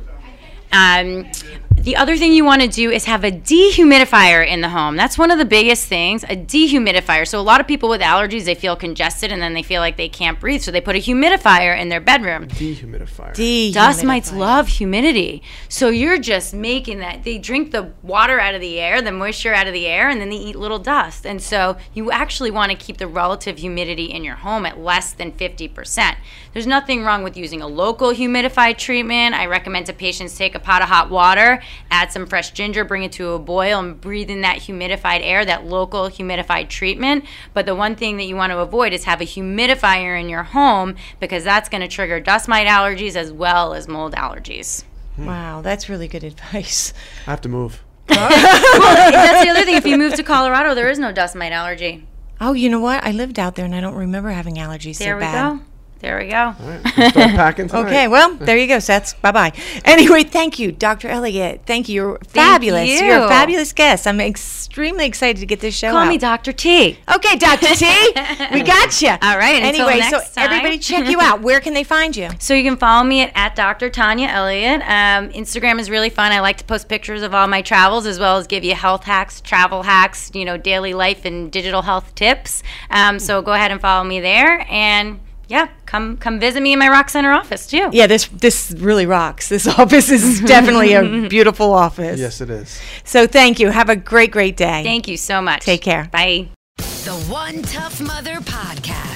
The other thing you want to do is have a dehumidifier in the home. That's one of the biggest things, a dehumidifier. So a lot of people with allergies, they feel congested and then they feel like they can't breathe. So they put a humidifier in their bedroom. Dehumidifier. Dust mites love humidity. So you're just making that. They drink the water out of the air, the moisture out of the air, and then they eat little dust. And so you actually want to keep the relative humidity in your home at less than 50%. There's nothing wrong with using a local humidified treatment. I recommend to patients take a pot of hot water, add some fresh ginger, bring it to a boil, and breathe in that humidified air, that local humidified treatment. But the one thing that you want to avoid is have a humidifier in your home, because that's going to trigger dust mite allergies as well as mold allergies. Wow, that's really good advice. I have to move. Well, that's the other thing. If you move to Colorado, there is no dust mite allergy. Oh, you know what? I lived out there and I don't remember having allergies so bad. There we go. All right, we'll start packing tonight. Okay, well, there you go, Seth. Bye-bye. Anyway, thank you, Dr. Elliott. Thank you. You're fabulous. you. You're a fabulous guest. I'm extremely excited to get this show out. Call me Dr. T. Okay, Dr. T. We got you. All right, until Anyway, next so time. everybody check you out. Where can they find you? So you can follow me at Dr. Tanya Elliott. Instagram is really fun. I like to post pictures of all my travels, as well as give you health hacks, travel hacks, daily life and digital health tips. So go ahead and follow me there. And yeah, come visit me in my Rock Center office too. Yeah, this really rocks. This office is definitely a beautiful office. Yes, it is. So thank you. Have a great day. Thank you so much. Take care. Bye. The One Tough Mother Podcast.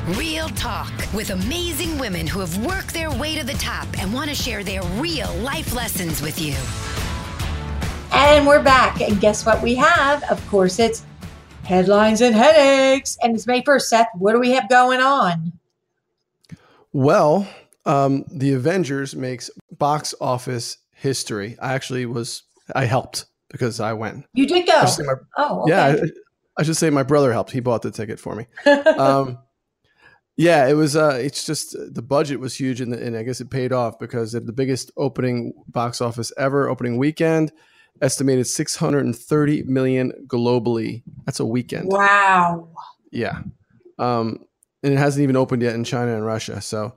Real talk with amazing women who have worked their way to the top and want to share their real life lessons with you. And we're back. And guess what we have? Of course, it's headlines and headaches. And it's May 1st. Seth, what do we have going on? Well, The Avengers makes box office history. I helped because I went. You did go. Okay. Yeah, I should say my brother helped. He bought the ticket for me. Yeah, it was. It's just the budget was huge, and I guess it paid off because the biggest opening box office ever, opening weekend, estimated $630 million globally. That's a weekend. Wow. Yeah, and it hasn't even opened yet in China and Russia. So,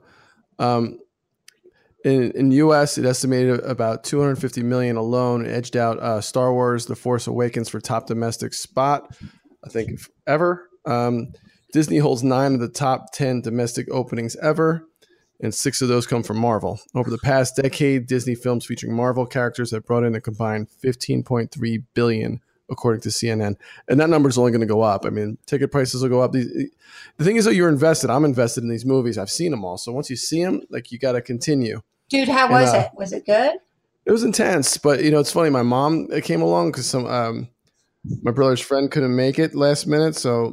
in U.S., it estimated about $250 million alone. It edged out Star Wars: The Force Awakens for top domestic spot, I think ever. Disney holds 9 of the top 10 domestic openings ever, and 6 of those come from Marvel. Over the past decade, Disney films featuring Marvel characters have brought in a combined $15.3 billion, according to CNN. And that number is only going to go up. I mean, ticket prices will go up. The thing is that you're invested. I'm invested in these movies. I've seen them all. So once you see them, like, you got to continue. Dude, how was it? Was it good? It was intense, but it's funny. My mom came along because my brother's friend couldn't make it last minute, so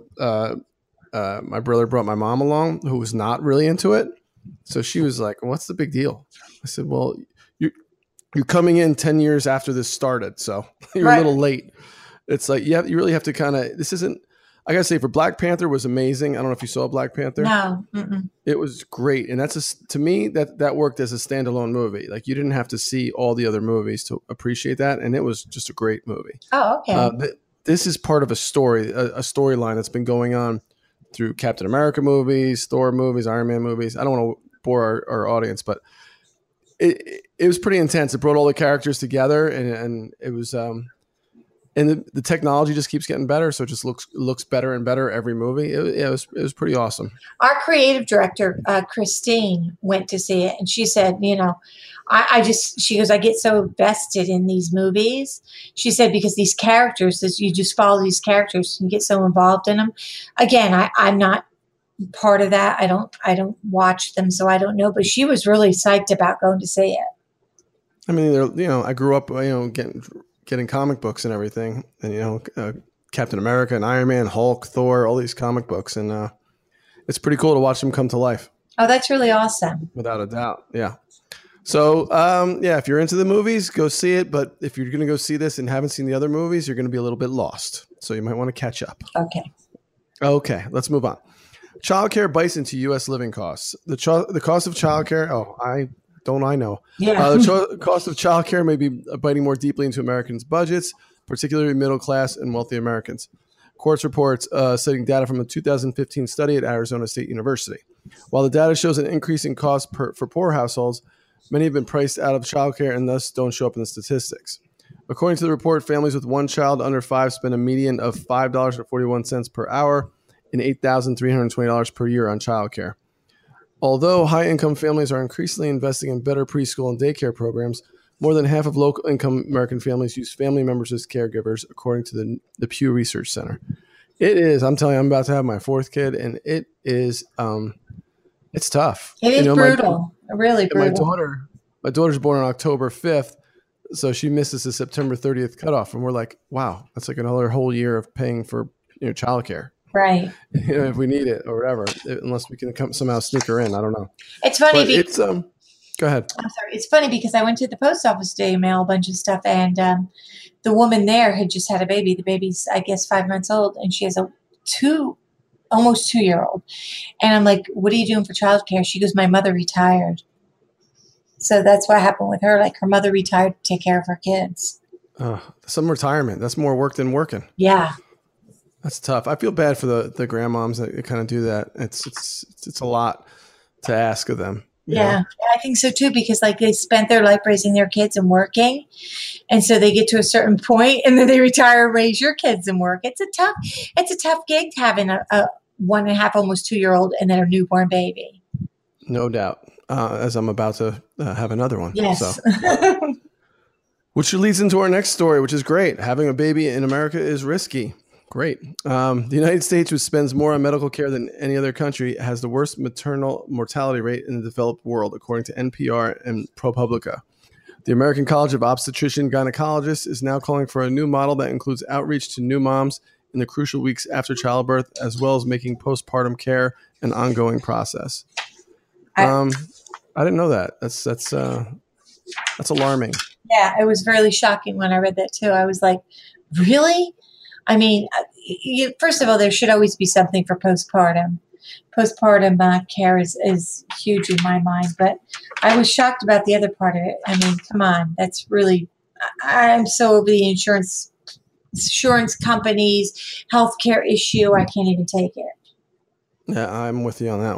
my brother brought my mom along, who was not really into it. So she was like, "What's the big deal?" I said, "Well, you're coming in 10 years after this started, so you're a little late." It's like you really have to kind of. This isn't. I gotta say, for Black Panther was amazing. I don't know if you saw Black Panther. No, it was great, and to me that worked as a standalone movie. Like, you didn't have to see all the other movies to appreciate that, and it was just a great movie. Oh, okay. This is part of a story, a storyline that's been going on through Captain America movies, Thor movies, Iron Man movies. I don't want to bore our audience, but it was pretty intense. It brought all the characters together, and it was and the technology just keeps getting better, so it just looks better and better every movie. It was pretty awesome. Our creative director, Christine, went to see it, and she said, she goes, I get so invested in these movies. She said, because these characters, you just follow these characters and get so involved in them. Again, I'm not part of that. I don't watch them, so I don't know. But she was really psyched about going to see it. I mean, I grew up, getting comic books and everything, and Captain America and Iron Man, Hulk, Thor, all these comic books, and it's pretty cool to watch them come to life. Oh, that's really awesome. Without a doubt, yeah. So, if you're into the movies, go see it. But if you're going to go see this and haven't seen the other movies, you're going to be a little bit lost. So you might want to catch up. Okay, let's move on. Childcare bites into U.S. living costs. The cost of childcare. I know. Yeah. The cost of childcare may be biting more deeply into Americans' budgets, particularly middle class and wealthy Americans. Quartz reports, citing data from a 2015 study at Arizona State University. While the data shows an increase in cost for poor households, many have been priced out of childcare and thus don't show up in the statistics. According to the report, families with one child under 5 spend a median of $5.41 per hour and $8,320 per year on childcare. Although high-income families are increasingly investing in better preschool and daycare programs, more than half of low-income American families use family members as caregivers, according to the Pew Research Center. It is. I'm telling you, I'm about to have my 4th kid, and it is. It's tough. It is brutal. Really brutal. My daughter's born on October 5th, so she misses the September 30th cutoff, and we're like, wow, that's like another whole year of paying for childcare. Right. If we need it or whatever, unless we can somehow sneak her in. I don't know. It's funny. Go ahead. I'm sorry. It's funny because I went to the post office today to mail a bunch of stuff, and the woman there had just had a baby. The baby's, I guess, 5 months old, and she has a almost 2-year-old. And I'm like, what are you doing for childcare? She goes, my mother retired. So that's what happened with her. Like, her mother retired to take care of her kids. Some retirement. That's more work than working. Yeah. That's tough. I feel bad for the grandmoms that kind of do that. It's a lot to ask of them. Yeah, I think so too, because like they spent their life raising their kids and working. And so they get to a certain point and then they retire, raise your kids and work. It's a tough gig having a 1.5, almost 2-year-old and then a newborn baby. No doubt. As I'm about to have another one. Yes. So. Which leads into our next story, which is great. Having a baby in America is risky. Great. The United States, which spends more on medical care than any other country, has the worst maternal mortality rate in the developed world, according to NPR and ProPublica. The American College of Obstetrician Gynecologists is now calling for a new model that includes outreach to new moms in the crucial weeks after childbirth, as well as making postpartum care an ongoing process. I didn't know that. That's alarming. Yeah, it was really shocking when I read that too. I was like, really? I mean, first of all, there should always be something for postpartum. Postpartum care is huge in my mind, but I was shocked about the other part of it. I mean, come on, that's really, I'm so over the insurance companies, healthcare issue. I can't even take it. Yeah, I'm with you on that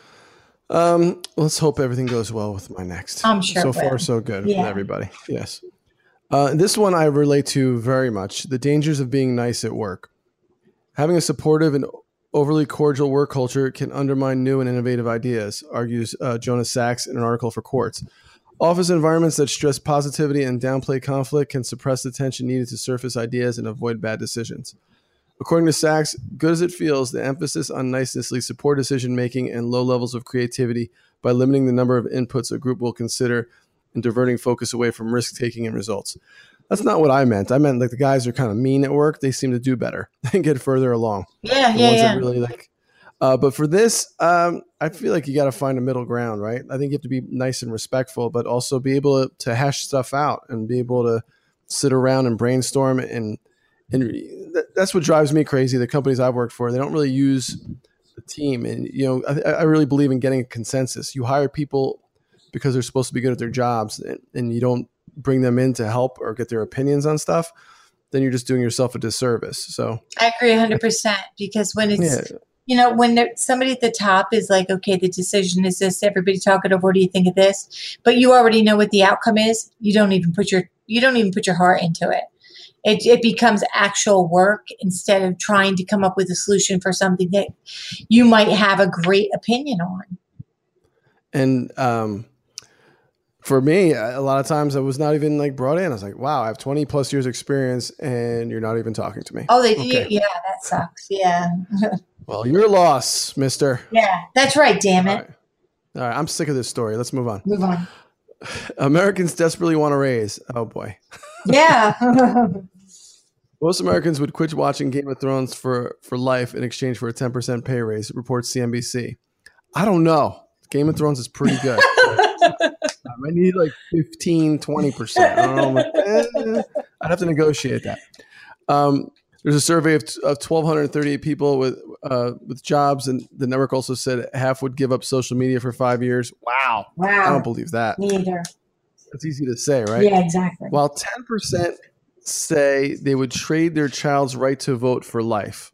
one. Let's hope everything goes well with my next. I'm sure. So far, so good with Yeah. everybody. Yes. This one I relate to very much. The dangers of being nice at work. Having a supportive and overly cordial work culture can undermine new and innovative ideas, argues Jonas Sachs in an article for Quartz. Office environments that stress positivity and downplay conflict can suppress the tension needed to surface ideas and avoid bad decisions. According to Sachs, good as it feels, the emphasis on niceness leads to poor decision-making and low levels of creativity by limiting the number of inputs a group will consider and diverting focus away from risk-taking and results. That's not what I meant. I meant like the guys are kind of mean at work. They seem to do better and get further along. Yeah, the ones that really like. But for this, I feel like you got to find a middle ground, right? I think you have to be nice and respectful, but also be able to hash stuff out and be able to sit around and brainstorm. And that's what drives me crazy. The companies I've worked for, they don't really use the team. And, I really believe in getting a consensus. You hire people because they're supposed to be good at their jobs, and you don't bring them in to help or get their opinions on stuff, then you're just doing yourself a disservice. So I agree 100%, because when it's, when somebody at the top is like, okay, the decision is this, everybody talk it over, what do you think of this? But you already know what the outcome is. You don't even put your heart into it. It becomes actual work instead of trying to come up with a solution for something that you might have a great opinion on. And, for me, a lot of times I was not even like brought in. I was like, wow, I have 20 plus years experience and you're not even talking to me. Oh, okay. Yeah, that sucks. Yeah. Well, your loss, mister. Yeah, that's right. Damn it. All right. I'm sick of this story. Let's move on. Move on. Americans desperately want a raise. Oh boy. Yeah. Most Americans would quit watching Game of Thrones for life in exchange for a 10% pay raise, reports CNBC. I don't know. Game of Thrones is pretty good. I need like 15, 20%. I don't know. I'd have to negotiate that. There's a survey of 1,238 people with jobs, and the network also said half would give up social media for 5 years. Wow. I don't believe that. Me either. It's easy to say, right? Yeah, exactly. While 10% say they would trade their child's right to vote for life.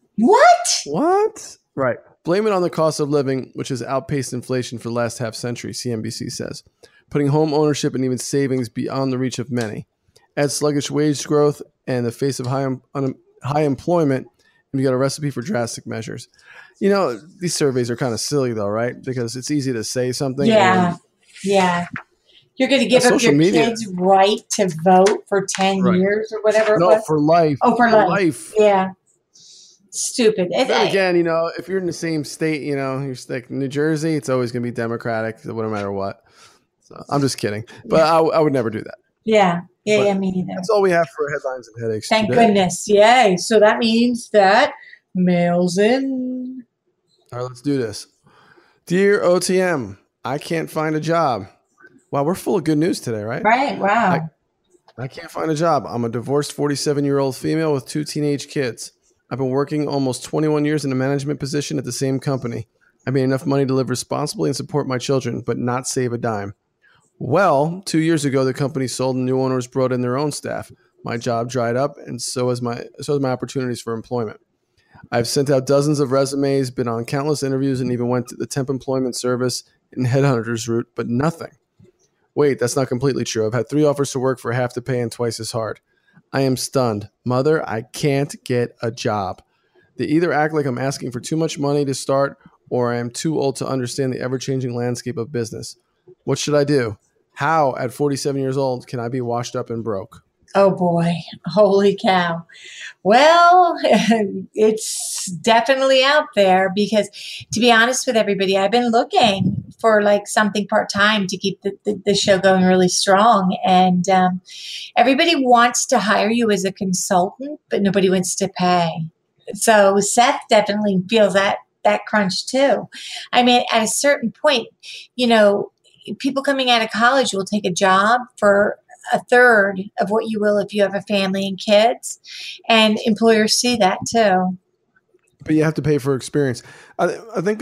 What? Right. Blame it on the cost of living, which has outpaced inflation for the last half century, CNBC says, putting home ownership and even savings beyond the reach of many. Add sluggish wage growth and the face of high employment, and you got a recipe for drastic measures. These surveys are kind of silly, though, right? Because it's easy to say something. Yeah. You're going to give up your kids' right to vote for 10 years or whatever it was? No, for life. Oh, for life. Yeah. Stupid. Then again, if you're in the same state, you're like New Jersey, it's always going to be Democratic, no matter what. So I'm just kidding, but I would never do that. Yeah, me neither. That's all we have for headlines and headaches. Thank today. goodness. Yay. So that means that mail's in. All right, let's do this. Dear OTM, I can't find a job. Wow, we're full of good news today, right? Right. Wow. I can't find a job. I'm a divorced 47-year-old female with 2 teenage kids. I've been working almost 21 years in a management position at the same company. I made enough money to live responsibly and support my children, but not save a dime. Well, 2 years ago, the company sold and new owners brought in their own staff. My job dried up, and so has my opportunities for employment. I've sent out dozens of resumes, been on countless interviews, and even went to the temp employment service and headhunters route, but nothing. Wait, that's not completely true. I've had 3 offers to work for half the pay and twice as hard. I am stunned. Mother, I can't get a job. They either act like I'm asking for too much money to start, or I am too old to understand the ever-changing landscape of business. What should I do? How, at 47 years old, can I be washed up and broke? Oh boy, holy cow. Well, it's definitely out there because to be honest with everybody, I've been looking for like something part-time to keep the show going really strong. And everybody wants to hire you as a consultant, but nobody wants to pay. So Seth definitely feels that crunch too. I mean, at a certain point, people coming out of college will take a job for a third of what you will if you have a family and kids, and employers see that too. But you have to pay for experience. I think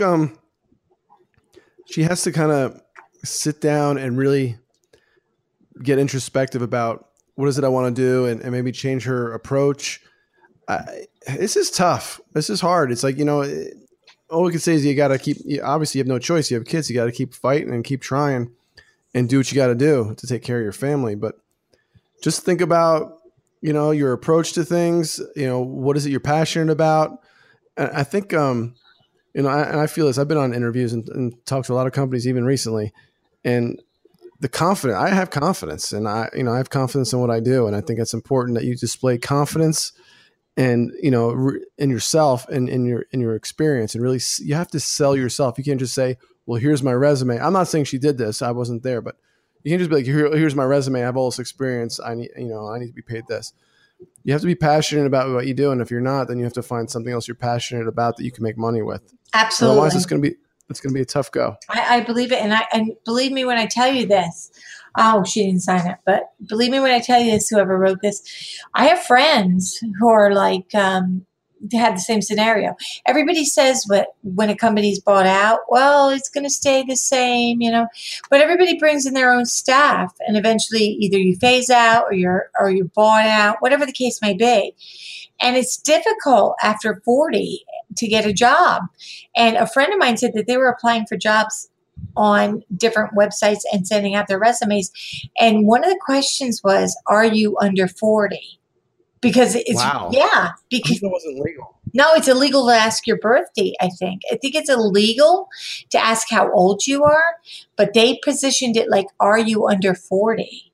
she has to kind of sit down and really get introspective about what is it I want to do, and maybe change her approach. This is tough. This is hard. It's like, all we can say is you got to keep, obviously you have no choice. You have kids. You got to keep fighting and keep trying and do what you got to do to take care of your family. But just think about, your approach to things, what is it you're passionate about? And I think, and I feel this, I've been on interviews and talked to a lot of companies even recently, and I have confidence, and I have confidence in what I do. And I think it's important that you display confidence and, in yourself and in your experience, and really you have to sell yourself. You can't just say, well, here's my resume. I'm not saying she did this. I wasn't there, but you can't just be like, here's my resume. I have all this experience. I need to be paid this. You have to be passionate about what you do. And if you're not, then you have to find something else you're passionate about that you can make money with. Absolutely. Otherwise it's going to be a tough go. I believe it. And believe me when I tell you this. Oh, she didn't sign it. But believe me when I tell you this, whoever wrote this, I have friends who are like, had the same scenario. Everybody says when a company's bought out, well, it's going to stay the same, but everybody brings in their own staff, and eventually either you phase out or you're bought out, whatever the case may be. And it's difficult after 40 to get a job. And a friend of mine said that they were applying for jobs on different websites and sending out their resumes. And one of the questions was, are you under 40? Because it's, wow. Yeah. Because it wasn't legal. No, it's illegal to ask your birth date, I think. I think it's illegal to ask how old you are, but they positioned it like, are you under 40?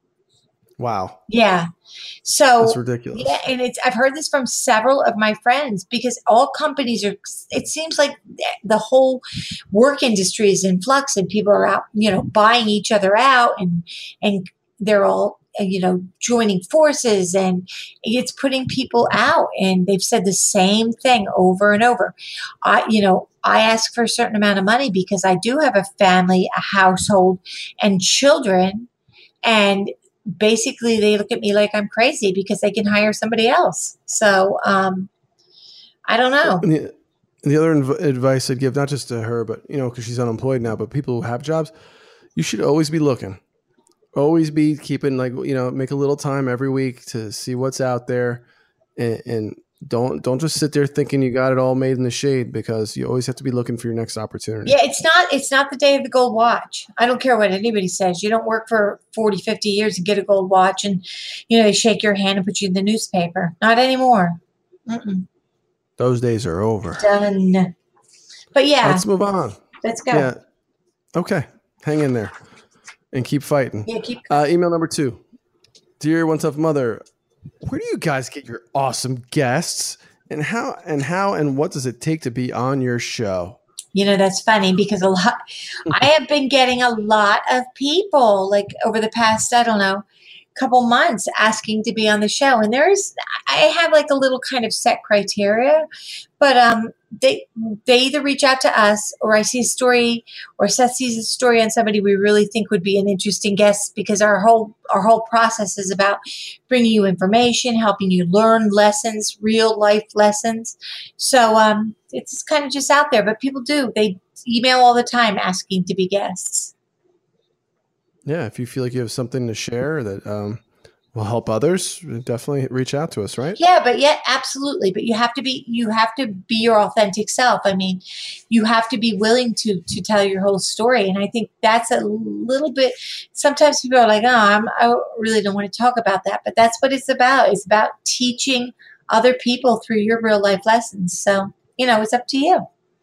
Wow. Yeah. So that's ridiculous. Yeah, and I've heard this from several of my friends because all companies it seems like the whole work industry is in flux and people are out, buying each other out and they're all, joining forces, and it's putting people out. And they've said the same thing over and over. I ask for a certain amount of money because I do have a family, a household, and children. And basically they look at me like I'm crazy because they can hire somebody else. So I don't know. And the other advice I'd give, not just to her, but, because she's unemployed now, but people who have jobs, you should always be looking. Always be keeping make a little time every week to see what's out there, and don't just sit there thinking you got it all made in the shade, because you always have to be looking for your next opportunity. Yeah, it's not the day of the gold watch. I don't care what anybody says. You don't work for 40, 50 years and get a gold watch and, they shake your hand and put you in the newspaper. Not anymore. Mm-mm. Those days are over. Done. But yeah. Let's move on. Let's go. Yeah. Okay. Hang in there. And keep fighting. Yeah, keep. Email number 2. Dear One Tough Mother, where do you guys get your awesome guests? And how and what does it take to be on your show? That's funny because I have been getting a lot of people like over the past, I don't know, couple months asking to be on the show. And I have like a little kind of set criteria, but they either reach out to us, or I see a story, or Seth sees a story on somebody we really think would be an interesting guest, because our whole process is about bringing you information, helping you learn lessons, real life lessons. So it's kind of just out there, but people they email all the time asking to be guests. Yeah, if you feel like you have something to share that will help others, definitely reach out to us, right? Yeah, absolutely. But you have to be your authentic self. I mean, you have to be willing to tell your whole story. And I think that's a little bit, sometimes people are like, I really don't want to talk about that. But that's what it's about. It's about teaching other people through your real life lessons. So, it's up to you.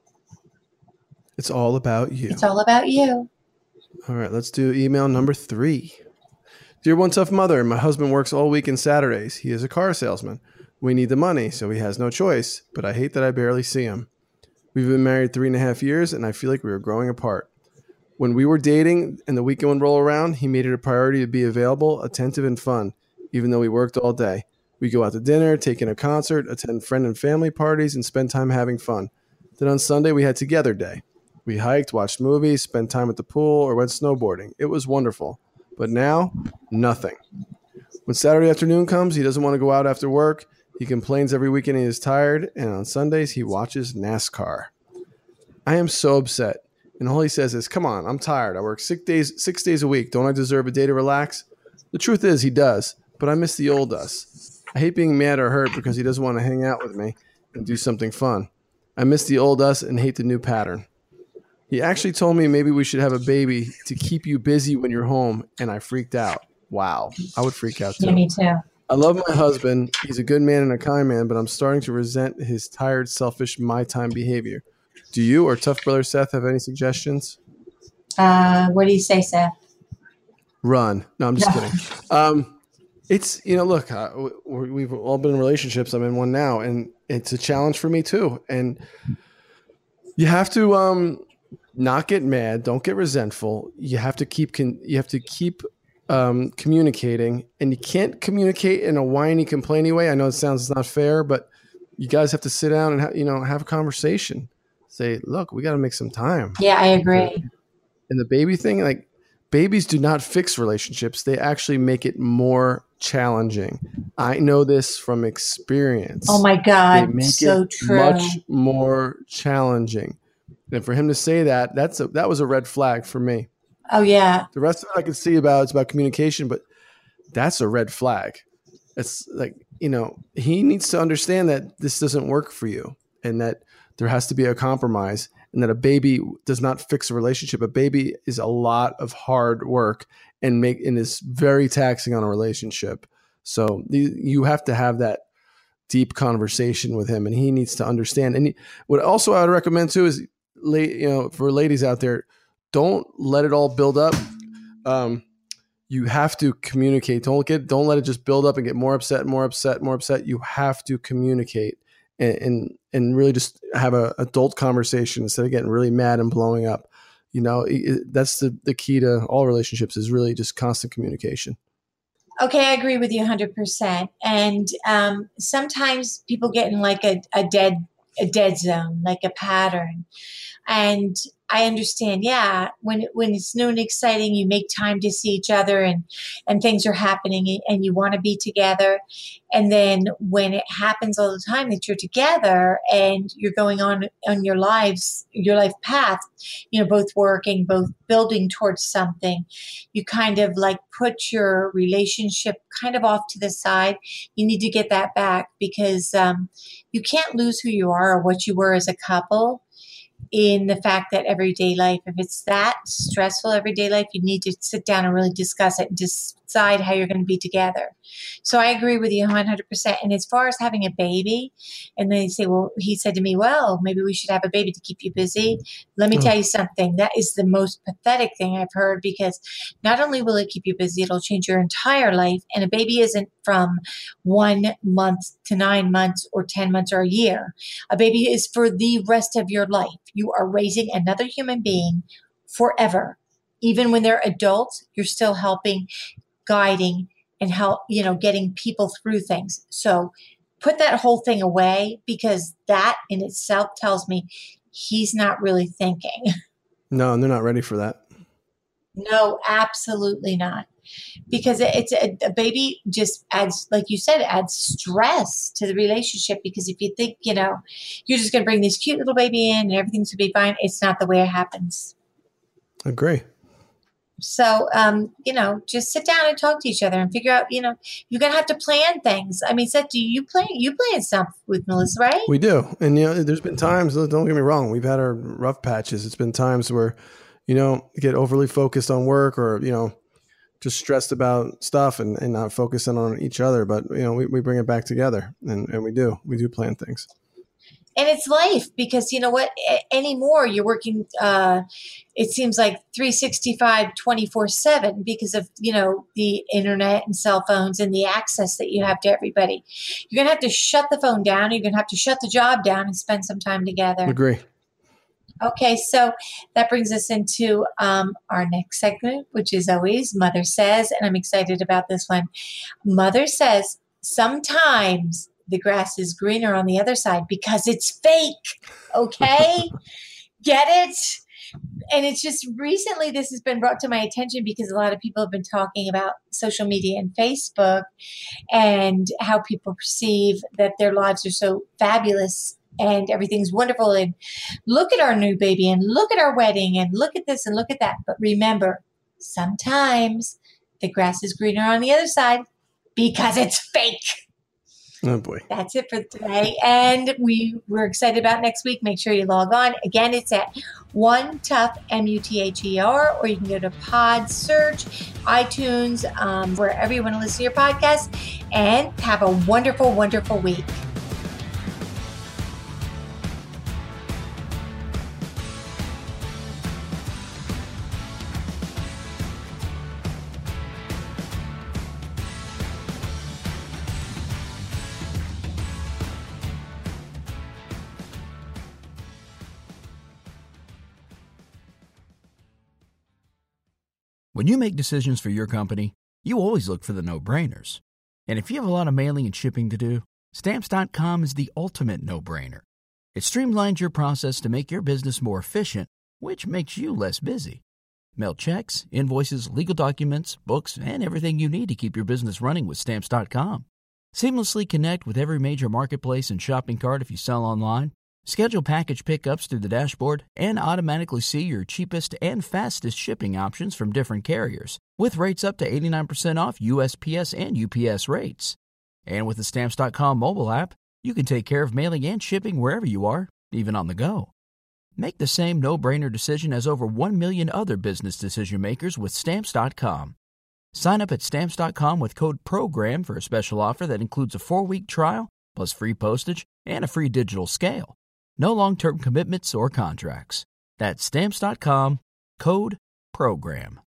It's all about you. It's all about you. All right, let's do email number 3. Dear One Tough Mother, my husband works all week and Saturdays. He is a car salesman. We need the money, so he has no choice, but I hate that I barely see him. We've been married 3.5 years, and I feel like we are growing apart. When we were dating and the weekend would roll around, he made it a priority to be available, attentive, and fun, even though we worked all day. We go out to dinner, take in a concert, attend friend and family parties, and spend time having fun. Then on Sunday, we had Together Day. We hiked, watched movies, spent time at the pool, or went snowboarding. It was wonderful. But now, nothing. When Saturday afternoon comes, he doesn't want to go out after work. He complains every weekend he is tired, and on Sundays, he watches NASCAR. I am so upset. And all he says is, come on, I'm tired. I work 6 days a week. Don't I deserve a day to relax? The truth is he does, but I miss the old us. I hate being mad or hurt because he doesn't want to hang out with me and do something fun. I miss the old us and hate the new pattern. He actually told me maybe we should have a baby to keep you busy when you're home, and I freaked out. Wow, I would freak out too. Yeah, me too. I love my husband. He's a good man and a kind man, but I'm starting to resent his tired, selfish, my time behavior. Do you or Tough Brother Seth have any suggestions? What do you say, Seth? Run. No, I'm just kidding. It's, look, we've all been in relationships. I'm in one now, and it's a challenge for me too. And you have to not get mad. Don't get resentful. You have to keep communicating, and you can't communicate in a whiny, complainy way. I know it sounds not fair, but you guys have to sit down and have a conversation. Say, look, we got to make some time. Yeah, I agree. And the baby thing, like, babies do not fix relationships. They actually make it more challenging. I know this from experience. Oh my God, they make so it true. Much more challenging. And for him to say that, that was a red flag for me. Oh yeah. The rest of it I can see it's about communication, but that's a red flag. It's like, he needs to understand that this doesn't work for you, and that there has to be a compromise, and that a baby does not fix a relationship. A baby is a lot of hard work and is very taxing on a relationship. So you have to have that deep conversation with him, and he needs to understand. And what also I would recommend too is, for ladies out there, don't let it all build up. You have to communicate. Don't let it just build up and get more upset. You have to communicate and really just have an adult conversation instead of getting really mad and blowing up. That's the key to all relationships, is really just constant communication. Okay, I agree with you 100%. And sometimes people get in like a dead zone, like a pattern. And I understand, when it's new and exciting, you make time to see each other and things are happening and you want to be together. And then when it happens all the time that you're together and you're going on your life path, both working, both building towards something, you kind of like put your relationship kind of off to the side. You need to get that back, because you can't lose who you are or what you were as a couple. In the fact that everyday life, if it's that stressful everyday life, you need to sit down and really discuss it and decide how you're going to be together. So I agree with you 100%. And as far as having a baby, and they say, well, he said to me, well, maybe we should have a baby to keep you busy. Let me tell you something. That is the most pathetic thing I've heard, because not only will it keep you busy, it'll change your entire life. And a baby isn't from 1 month to 9 months or 10 months or a year. A baby is for the rest of your life. You are raising another human being forever. Even when they're adults, you're still helping, guiding, and getting people through things. So put that whole thing away, because that in itself tells me he's not really thinking. No, and they're not ready for that. No, absolutely not. Because it's a baby just adds, like you said, adds stress to the relationship. Because if you think, you're just going to bring this cute little baby in and everything's going to be fine, it's not the way it happens. Agree. So, just sit down and talk to each other and figure out, you're going to have to plan things. I mean, Seth, you plan stuff with Melissa, right? We do. And, there's been times, don't get me wrong, we've had our rough patches. It's been times where, get overly focused on work, or, just stressed about stuff and not focusing on each other. But, we bring it back together, and we do plan things. And it's life because you know what? Anymore, you're working, it seems like 365, 24/7 because of, the internet and cell phones and the access that you have to everybody. You're going to have to shut the phone down. You're going to have to shut the job down and spend some time together. Agree. Okay, so that brings us into our next segment, which is always Mother Says, and I'm excited about this one. Mother says, sometimes the grass is greener on the other side because it's fake. Okay? Get it? And it's just recently this has been brought to my attention because a lot of people have been talking about social media and Facebook and how people perceive that their lives are so fabulous and everything's wonderful. And look at our new baby and look at our wedding and look at this and look at that. But remember, sometimes the grass is greener on the other side because it's fake. Oh, boy. That's it for today. And we're excited about next week. Make sure you log on. Again, it's at One Tough, MUTHER, or you can go to Pod Search, iTunes, wherever you want to listen to your podcast. And have a wonderful, wonderful week. When you make decisions for your company, you always look for the no-brainers. And if you have a lot of mailing and shipping to do, Stamps.com is the ultimate no-brainer. It streamlines your process to make your business more efficient, which makes you less busy. Mail checks, invoices, legal documents, books, and everything you need to keep your business running with Stamps.com. Seamlessly connect with every major marketplace and shopping cart if you sell online. Schedule package pickups through the dashboard and automatically see your cheapest and fastest shipping options from different carriers, with rates up to 89% off USPS and UPS rates. And with the Stamps.com mobile app, you can take care of mailing and shipping wherever you are, even on the go. Make the same no-brainer decision as over 1 million other business decision makers with Stamps.com. Sign up at Stamps.com with code PROGRAM for a special offer that includes a 4-week trial, plus free postage and a free digital scale. No long-term commitments or contracts. That's Stamps.com, code PROGRAM.